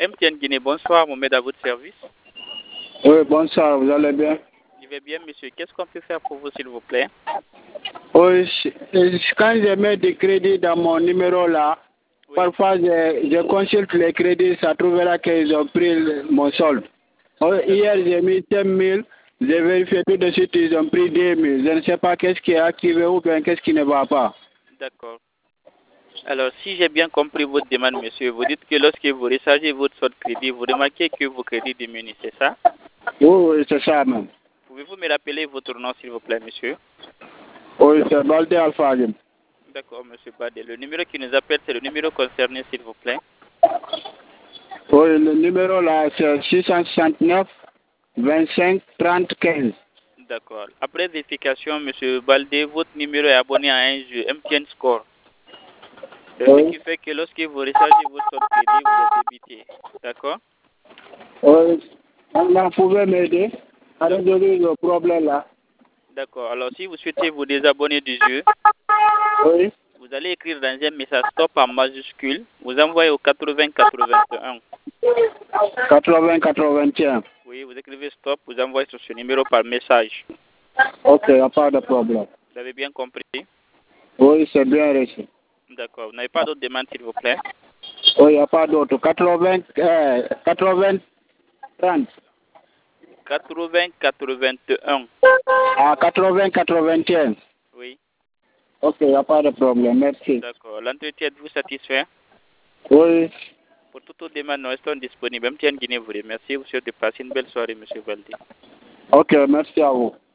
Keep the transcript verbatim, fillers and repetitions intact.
M T N Guinée, bonsoir, Mohamed à votre service. Oui, bonsoir, vous allez bien? Je vais bien, monsieur. Qu'est-ce qu'on peut faire pour vous, s'il vous plaît? Oui, quand je mets des crédits dans mon numéro là, oui. Parfois je, je consulte les crédits, ça trouvera qu'ils ont pris le, mon solde. Hier, j'ai mis cinq mille, j'ai vérifié tout de suite, ils ont pris dix mille. Je ne sais pas qu'est-ce qui est activé ou bien qu'est-ce qui ne va pas. D'accord. Alors, si j'ai bien compris votre demande, monsieur, vous dites que lorsque vous rechargez votre solde crédit, vous remarquez que vos crédits diminuent, c'est ça? Oui, oui, c'est ça même. Pouvez-vous me rappeler votre nom, s'il vous plaît, monsieur? Oui, c'est Baldé Alphagim. D'accord, monsieur Baldé. Le numéro qui nous appelle, c'est le numéro concerné, s'il vous plaît. Oui, le numéro là, c'est six cent soixante-neuf, vingt-cinq, trente, quinze. D'accord. Après vérification, monsieur Baldé, votre numéro est abonné à un jeu M T N Score. C'est oui. ce qui fait que lorsque vous rechargez votre solde crédit, vous êtes débité. D'accord? Oui. Vous pouvez m'aider à résoudre le problème là. D'accord. Alors, si vous souhaitez vous désabonner du jeu, oui. Vous allez écrire dans un message stop en majuscule. Vous envoyez au quatre-vingts quatre-vingt-un. quatre-vingts quatre-vingt-un. Oui, vous écrivez stop, vous envoyez sur ce numéro par message. Ok, il n'y a pas de problème. Vous avez bien compris? Oui, c'est bien reçu. D'accord. Vous n'avez pas d'autres demandes, s'il vous plaît? Oui, il n'y a pas d'autre. quatre-vingts, euh, quatre-vingts, trente. quatre-vingts quatre-vingt-un. Ah, quatre-vingts quatre-vingt-un. Oui. Ok, il n'y a pas de problème. Merci. D'accord. L'entretien êtes-vous satisfait? Oui. Pour toute autre demande, nous restons disponibles. M T N Guinée vous remercie. Vous souhaite de passer une belle soirée, monsieur Baldé. Ok, merci à vous.